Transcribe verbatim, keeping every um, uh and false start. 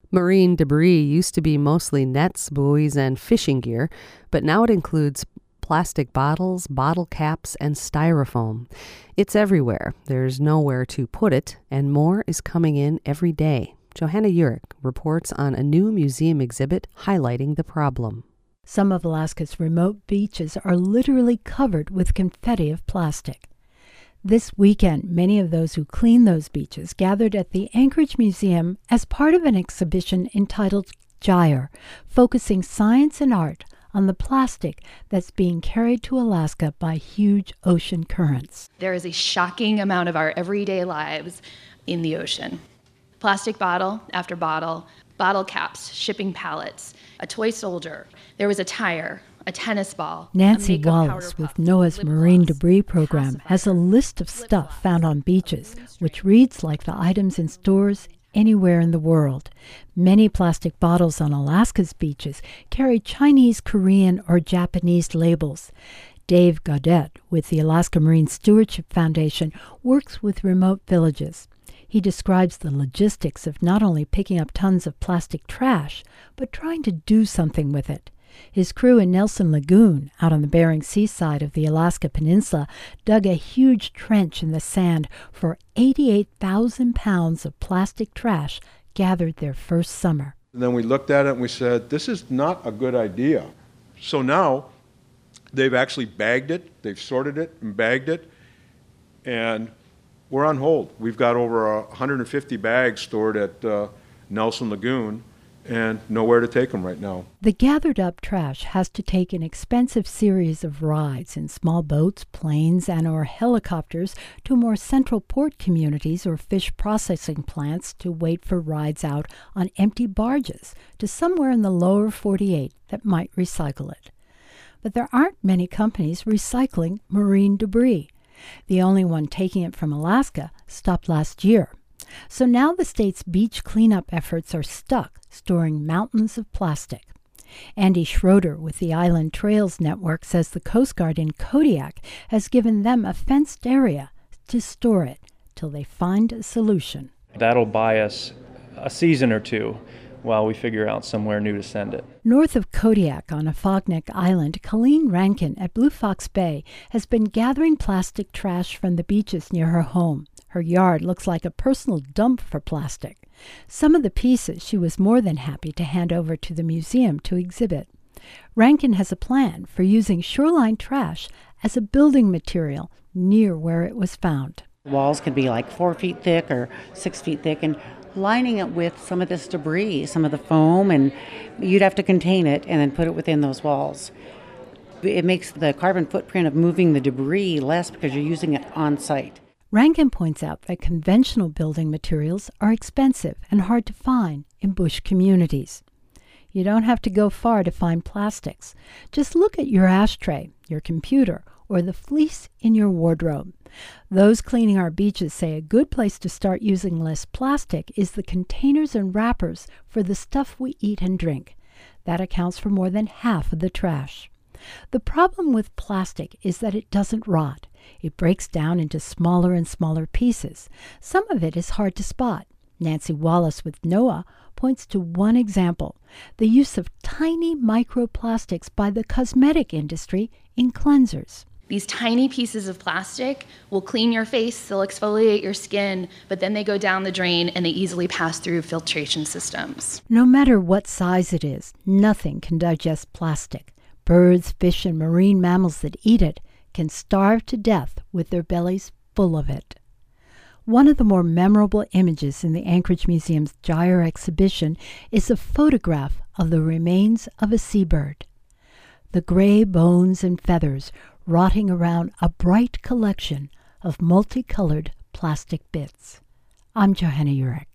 Marine debris used to be mostly nets, buoys, and fishing gear, but now it includes plastic bottles, bottle caps, and styrofoam. It's everywhere. There's nowhere to put it, and more is coming in every day. Johanna Urich reports on a new museum exhibit highlighting the problem. Some of Alaska's remote beaches are literally covered with confetti of plastic. This weekend, many of those who clean those beaches gathered at the Anchorage Museum as part of an exhibition entitled Gyre, focusing science and art on the plastic that's being carried to Alaska by huge ocean currents. There is a shocking amount of our everyday lives in the ocean. Plastic bottle after bottle, bottle caps, shipping pallets, a toy soldier. There was a tire, a tennis ball. Nancy Wallace with NOAA's Marine Debris Program has a list of stuff found on beaches, which reads like the items in stores anywhere in the world. Many plastic bottles on Alaska's beaches carry Chinese, Korean, or Japanese labels. Dave Gaudet with the Alaska Marine Stewardship Foundation works with remote villages. He describes the logistics of not only picking up tons of plastic trash, but trying to do something with it. His crew in Nelson Lagoon, out on the Bering Sea side of the Alaska Peninsula, dug a huge trench in the sand for eighty-eight thousand pounds of plastic trash gathered their first summer. And then we looked at it and we said, this is not a good idea. So now they've actually bagged it, they've sorted it and bagged it, and we're on hold. We've got over one hundred fifty bags stored at uh, Nelson Lagoon, and nowhere to take them right now. The gathered up trash has to take an expensive series of rides in small boats, planes, and or helicopters to more central port communities or fish processing plants to wait for rides out on empty barges to somewhere in the lower forty-eight that might recycle it. But there aren't many companies recycling marine debris. The only one taking it from Alaska stopped last year. So now the state's beach cleanup efforts are stuck, storing mountains of plastic. Andy Schroeder with the Island Trails Network says the Coast Guard in Kodiak has given them a fenced area to store it till they find a solution. That'll buy us a season or two while we figure out somewhere new to send it. North of Kodiak on Afognak Island, Colleen Rankin at Blue Fox Bay has been gathering plastic trash from the beaches near her home. Her yard looks like a personal dump for plastic. Some of the pieces she was more than happy to hand over to the museum to exhibit. Rankin has a plan for using shoreline trash as a building material near where it was found. Walls could be like four feet thick or six feet thick, and lining it with some of this debris, some of the foam, and you'd have to contain it and then put it within those walls. It makes the carbon footprint of moving the debris less because you're using it on site. Rankin points out that conventional building materials are expensive and hard to find in bush communities. You don't have to go far to find plastics. Just look at your ashtray, your computer, or the fleece in your wardrobe. Those cleaning our beaches say a good place to start using less plastic is the containers and wrappers for the stuff we eat and drink. That accounts for more than half of the trash. The problem with plastic is that it doesn't rot. It breaks down into smaller and smaller pieces. Some of it is hard to spot. Nancy Wallace with NOAA points to one example, the use of tiny microplastics by the cosmetic industry in cleansers. These tiny pieces of plastic will clean your face, they'll exfoliate your skin, but then they go down the drain and they easily pass through filtration systems. No matter what size it is, nothing can digest plastic. Birds, fish, and marine mammals that eat it can starve to death with their bellies full of it. One of the more memorable images in the Anchorage Museum's Gyre exhibition is a photograph of the remains of a seabird. The gray bones and feathers rotting around a bright collection of multicolored plastic bits. I'm Johanna Urich.